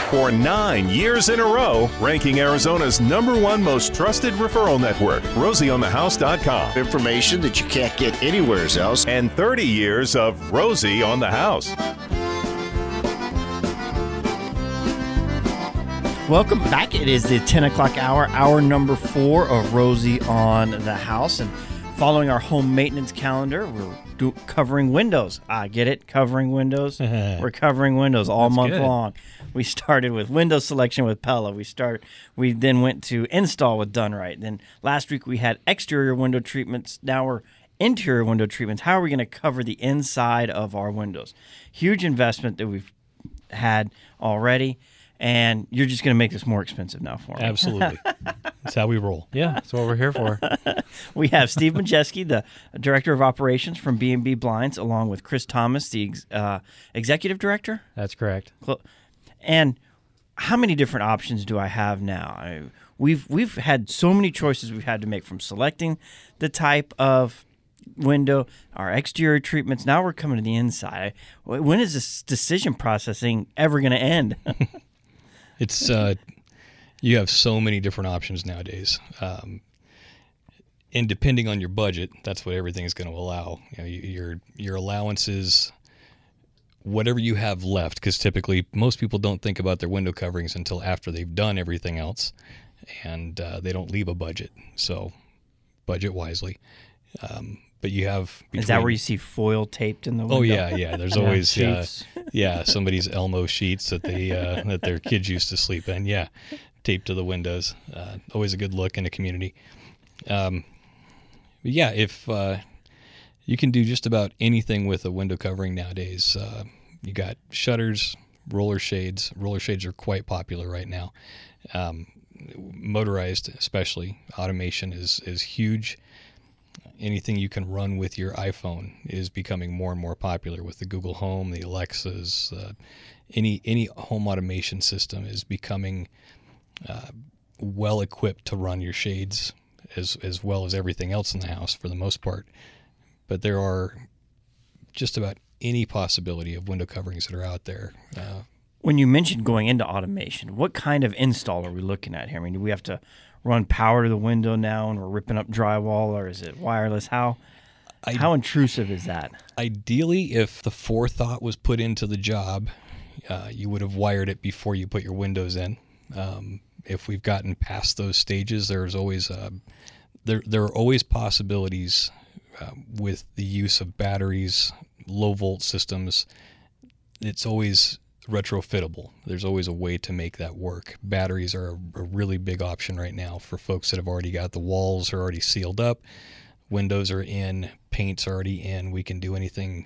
for 9 years in a row, ranking Arizona's #1 most trusted referral network, RosieOnTheHouse.com. Information that you can't get anywhere else. And 30 years of Rosie on the House. Welcome back. It is the 10 o'clock hour number 4 of Rosie on the House. And following our home maintenance calendar, we're covering windows. I get it, covering windows. We're covering windows all month long. We started with window selection with Pella. We then went to install with Done Right. Then last week we had exterior window treatments. Now we're interior window treatments. How are we going to cover the inside of our windows? Huge investment that we've had already. And you're just going to make this more expensive now for me. Absolutely. That's how we roll. Yeah, that's what we're here for. We have Steve Majeski, the Director of Operations from B&B Blinds, along with Chris Thomas, the Executive Director. That's correct. And how many different options do I have now? We've had so many choices we've had to make, from selecting the type of window, our exterior treatments. Now we're coming to the inside. When is this decision processing ever going to end? It's you have so many different options nowadays, and depending on your budget, that's what everything is going to allow. Your allowances, whatever you have left, because typically most people don't think about their window coverings until after they've done everything else, and they don't leave a budget. So budget wisely. But you have is that where you see foil taped in the window? Oh yeah. There's always somebody's Elmo sheets that they that their kids used to sleep in. Yeah, taped to the windows. Always a good look in a community. If you can do just about anything with a window covering nowadays. You got shutters, roller shades. Roller shades are quite popular right now. Motorized, especially automation is huge. Anything you can run with your iPhone is becoming more and more popular with the Google Home, the Alexas. Any home automation system is becoming well equipped to run your shades as well as everything else in the house for the most part. But there are just about any possibility of window coverings that are out there. When you mentioned going into automation, what kind of install are we looking at here? I mean, do we have to run power to the window now and we're ripping up drywall, or is it wireless? How intrusive is that? Ideally, if the forethought was put into the job, you would have wired it before you put your windows in. If we've gotten past those stages, there's always there are always possibilities with the use of batteries, low volt systems. It's always retrofittable. There's always a way to make that work. Batteries are a really big option right now for folks that have already got the walls are already sealed up, windows are in, paint's already in. We can do anything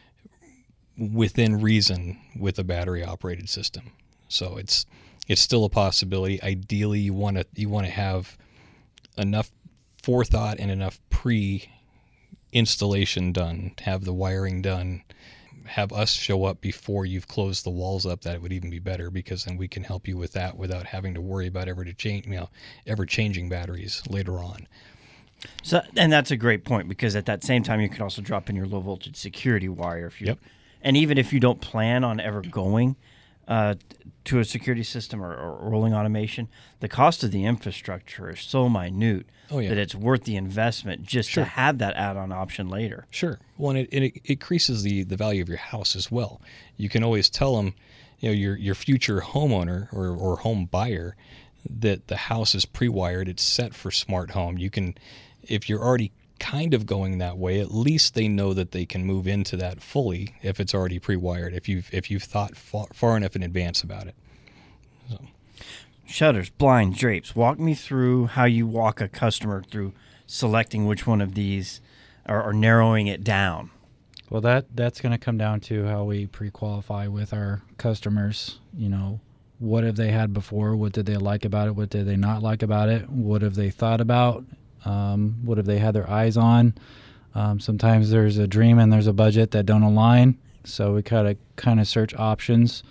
within reason with a battery operated system. So it's still a possibility. Ideally, you want to have enough forethought and enough pre-installation done, have the wiring done, have us show up before you've closed the walls up. That would even be better, because then we can help you with that without having to worry about ever changing batteries later on. So, and that's a great point, because at that same time you could also drop in your low voltage security wire and even if you don't plan on ever going to a security system or rolling automation, the cost of the infrastructure is so minute that it's worth the investment just to have that add-on option later. Sure. Well, and it increases the value of your house as well. You can always tell them, your future homeowner or home buyer, that the house is pre-wired. It's set for smart home. You can, if you're already kind of going that way, at least they know that they can move into that fully if it's already pre-wired, if you've thought far enough in advance about it. So. Shutters, blinds, drapes. Walk me through how you walk a customer through selecting which one of these or narrowing it down. Well, that's going to come down to how we pre-qualify with our customers. What have they had before? What did they like about it? What did they not like about it? What have they thought about? What have they had their eyes on? Sometimes there's a dream and there's a budget that don't align, so we kind of search options.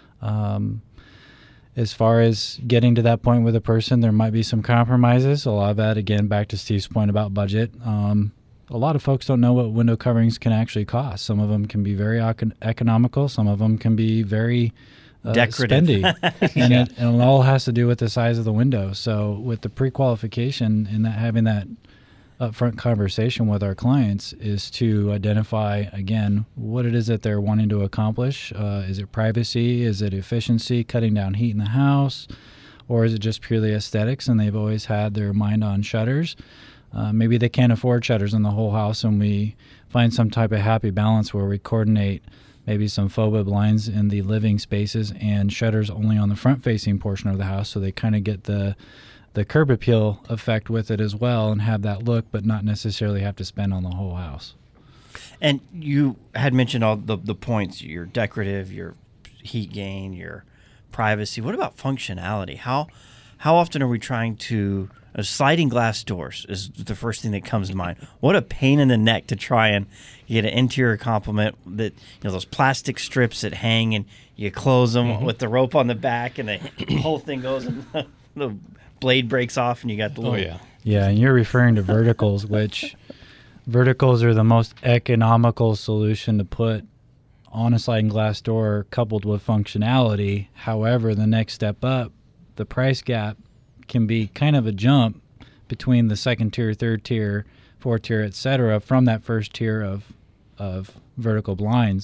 As far as getting to that point with a person, there might be some compromises. A lot of that, again, back to Steve's point about budget. A lot of folks don't know what window coverings can actually cost. Some of them can be very economical. Some of them can be very Decorative. spendy. And it all has to do with the size of the window. So with the pre-qualification and having that upfront conversation with our clients is to identify, again, what it is that they're wanting to accomplish. Is it privacy? Is it efficiency, cutting down heat in the house? Or is it just purely aesthetics and they've always had their mind on shutters? Maybe they can't afford shutters in the whole house, and we find some type of happy balance where we coordinate maybe some FOBA blinds in the living spaces and shutters only on the front-facing portion of the house, so they kind of get the curb appeal effect with it as well and have that look, but not necessarily have to spend on the whole house. And you had mentioned all the points, your decorative, your heat gain, your privacy. What about functionality? How often are we trying to sliding glass doors is the first thing that comes to mind. What a pain in the neck to try and get an interior complement that, those plastic strips that hang and you close them with the rope on the back and the whole thing goes and the blade breaks off and you got the little... Yeah, and you're referring to verticals, which verticals are the most economical solution to put on a sliding glass door coupled with functionality. However, the next step up, the price gap can be kind of a jump between the second tier, third tier, fourth tier, etc. from that first tier of vertical blinds.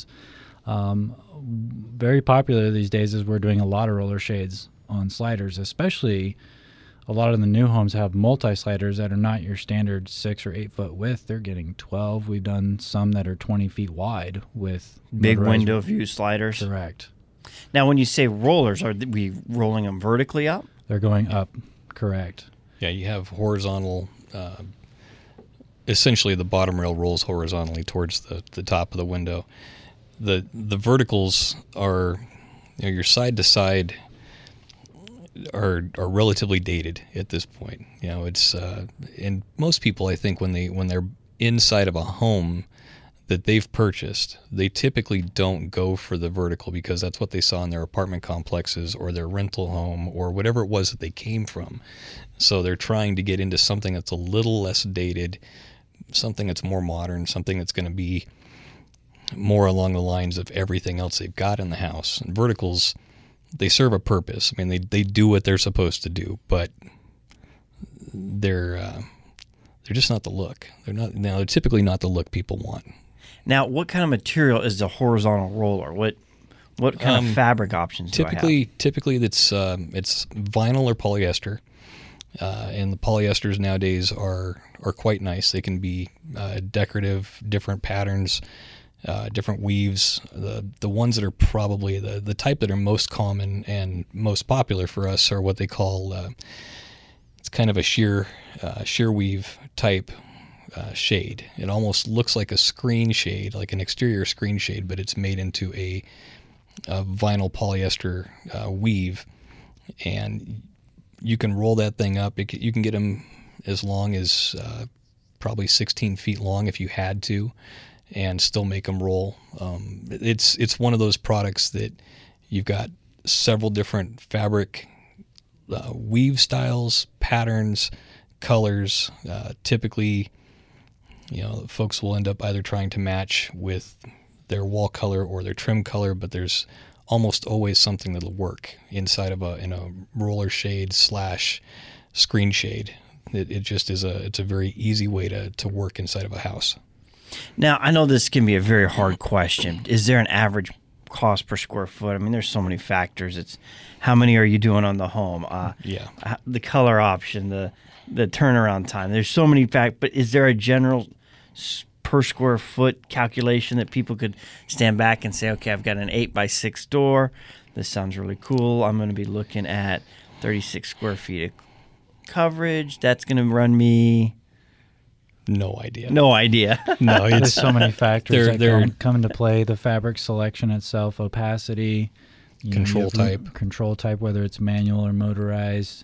Very popular these days is we're doing a lot of roller shades on sliders, especially a lot of the new homes have multi-sliders that are not your standard 6 or 8 foot width. They're getting 12. We've done some that are 20 feet wide with big window view sliders. Correct. Now, when you say rollers, are we rolling them vertically up? They're going up. Correct. Yeah, you have horizontal. Essentially, the bottom rail rolls horizontally towards the top of the window. The verticals are, your side to side are relatively dated at this point. It's and most people, I think, when they're inside of a home that they've purchased, they typically don't go for the vertical because that's what they saw in their apartment complexes or their rental home or whatever it was that they came from. So they're trying to get into something that's a little less dated, something that's more modern, something that's going to be more along the lines of everything else they've got in the house. And verticals, they serve a purpose. I mean, they do what they're supposed to do, but they're just not the look. They're typically not the look people want. Now, what kind of material is the horizontal roller? What kind of fabric options do I have? Typically, it's vinyl or polyester, and the polyesters nowadays are quite nice. They can be decorative, different patterns, different weaves. The ones that are probably the type that are most common and most popular for us are what they call it's kind of a sheer weave type shade. It almost looks like a screen shade, like an exterior screen shade, but it's made into a vinyl polyester weave, and you can roll that thing up. You can get them as long as probably 16 feet long if you had to, and still make them roll. It's one of those products that you've got several different fabric weave styles, patterns, colors. Typically, folks will end up either trying to match with their wall color or their trim color, but there's almost always something that'll work inside of a roller shade / screen shade. It just is it's a very easy way to work inside of a house. Now, I know this can be a very hard question. Is there an average cost per square foot? I mean, there's so many factors. It's how many are you doing on the home? The color option, the turnaround time. There's so many factors. But is there a general per square foot calculation that people could stand back and say, okay, I've got an 8x6 door. This sounds really cool. I'm going to be looking at 36 square feet of coverage. That's going to run me... No idea. No idea. No, there's so many factors that come into play. The fabric selection itself, opacity, control type, whether it's manual or motorized.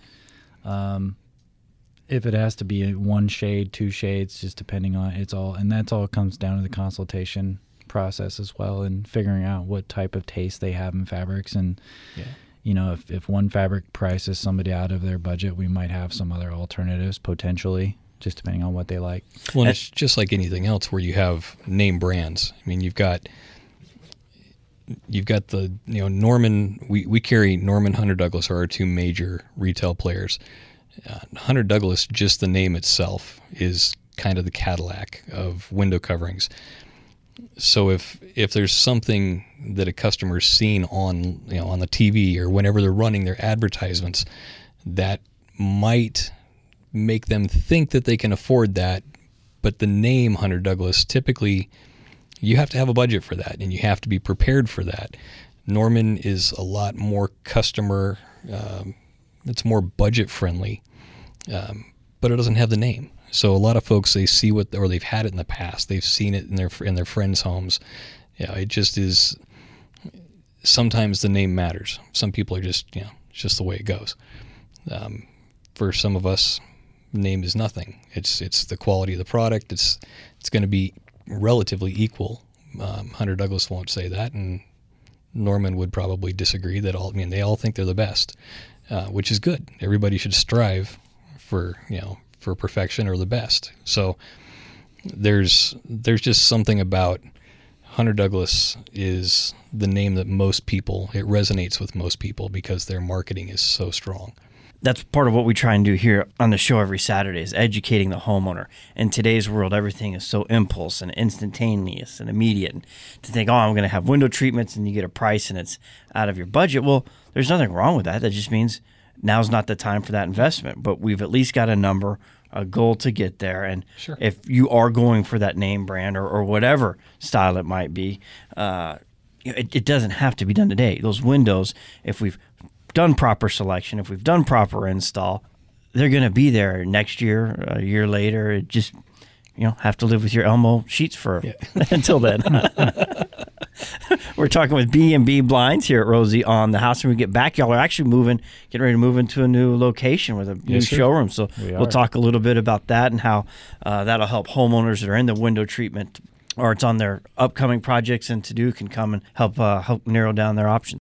If it has to be one shade, 2 shades, just depending on it's all, and that's all comes down to the consultation process as well, and figuring out what type of taste they have in fabrics. And if one fabric prices somebody out of their budget, we might have some other alternatives potentially, just depending on what they like. Well, it's just like anything else where you have name brands. I mean, you've got you've got the Norman. We carry Norman, Hunter Douglas are our two major retail players. Hunter Douglas, just the name itself, is kind of the Cadillac of window coverings. So if there's something that a customer's seen on on the TV or whenever they're running their advertisements that might make them think that they can afford that, but the name Hunter Douglas, typically you have to have a budget for that and you have to be prepared for that. Norman is a lot more customer, it's more budget friendly, but it doesn't have the name. So a lot of folks, they see or they've had it in the past. They've seen it in their friends' homes. It just is. Sometimes the name matters. Some people are just it's just the way it goes. For some of us, name is nothing. It's the quality of the product. It's going to be relatively equal. Hunter Douglas won't say that, and Norman would probably disagree that they all think they're the best, which is good. Everybody should strive for perfection or the best. So there's just something about Hunter Douglas is the name that it resonates with most people because their marketing is so strong. That's part of what we try and do here on the show every Saturday is educating the homeowner. In today's world, everything is so impulse and instantaneous and immediate. And to think, I'm going to have window treatments and you get a price and it's out of your budget. Well, there's nothing wrong with that. That just means now's not the time for that investment. But we've at least got a number, a goal to get there. And sure, if you are going for that name brand or whatever style it might be, it doesn't have to be done today. Those windows, if we've done proper selection, if we've done proper install, they're going to be there next year, a year later. It just, have to live with your Elmo sheets for until then. We're talking with B&B Blinds here at Rosie on the House. When we get back, y'all are actually getting ready to move into a new location with a new showroom. So we'll talk a little bit about that and how that'll help homeowners that are in the window treatment or it's on their upcoming projects and to do can come and help narrow down their options.